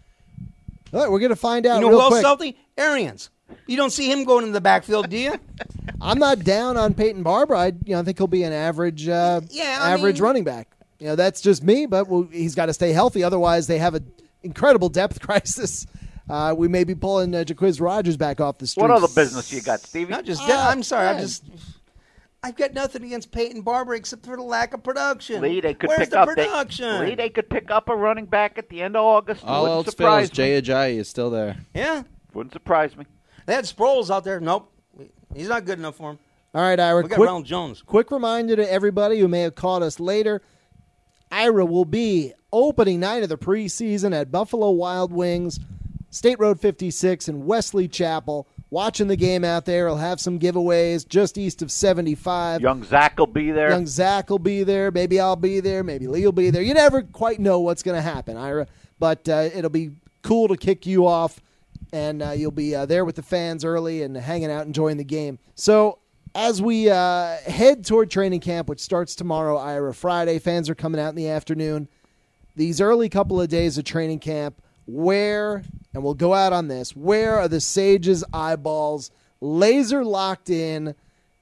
All right, we're going to find out You know real who else quick. healthy? Arians. You don't see him going in the backfield, do you? I'm not down on Peyton Barber. I you know I think he'll be an average uh, Yeah, I average mean- running back. You know that's just me, but we'll, he's got to stay healthy. Otherwise, they have an incredible depth crisis. Uh, we may be pulling uh, Jaquiz Rogers back off the street. What other business you got, Stevie? Not just Uh, that. I'm sorry. I'm yeah. just. I've got nothing against Peyton Barber except for the lack of production. Lee, they could Where's pick the up production? They, Lee, they could pick up a running back at the end of August. All Wouldn't else surprise fails, Jay me. Ajayi is still there. Yeah, Wouldn't surprise me. they had Sproles out there. Nope, he's not good enough for him. All right, Ira. We got Quick, Ronald Jones. quick reminder to everybody who may have caught us later. Ira will be opening night of the preseason at Buffalo Wild Wings, State Road fifty-six in Wesley Chapel. Watching the game out there. He'll have some giveaways just east of seventy-five. Young Zach will be there. Young Zach will be there. Maybe I'll be there. Maybe Lee will be there. You never quite know what's going to happen, Ira. But uh, it'll be cool to kick you off, and uh, you'll be uh, there with the fans early and hanging out, enjoying the game. So as we uh, head toward training camp, which starts tomorrow, Ira, Friday, fans are coming out in the afternoon. These early couple of days of training camp, where, and we'll go out on this, where are the Sages' eyeballs laser locked in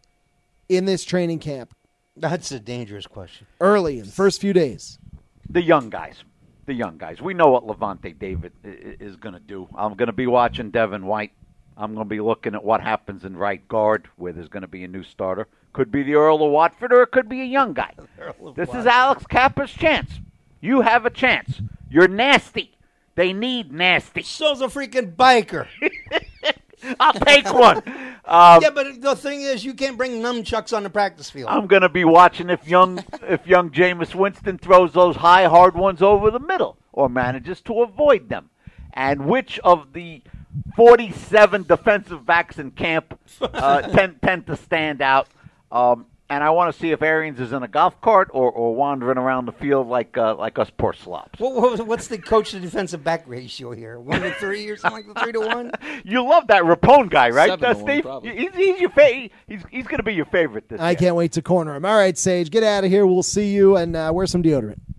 in this training camp That's a dangerous question. early in the first few days? The young guys. The young guys. We know what Levante David i- i- is going to do. I'm going to be watching Devin White. I'm going to be looking at what happens in right guard, where there's going to be a new starter. Could be the Earl of Watford, or it could be a young guy. This is Alex Kappa's chance. You have a chance. You're nasty. They need nasty. So's a freaking biker. I'll take one. Um, Yeah, but the thing is, you can't bring nunchucks on the practice field. I'm going to be watching if young if young Jameis Winston throws those high, hard ones over the middle or manages to avoid them. And which of the forty-seven defensive backs in camp uh, tend, tend to stand out. Um, and I want to see if Arians is in a golf cart or, or wandering around the field like uh, like us poor slobs. What, what, what's the coach to defensive back ratio here? One to three or something like that? Three to one? You love that Rapone guy, right, Seven uh, to one, Steve? probably. He's, he's your fa- He's he's going to be your favorite this I year. can't wait to corner him. All right, Sage, get out of here. We'll see you, and uh, wear some deodorant.